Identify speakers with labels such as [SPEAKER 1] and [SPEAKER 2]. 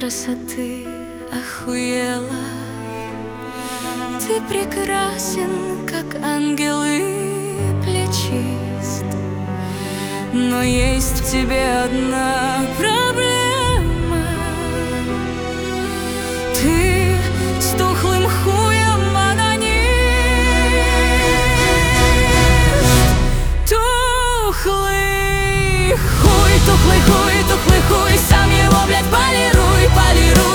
[SPEAKER 1] красоты охуела. Ты прекрасен, как ангел и плечист, но есть в тебе одна проблема. Ты с тухлым хуем анонист. Тухлый хуй, тухлый хуй, тухлый хуй, сам его, блядь, полируй, полируй.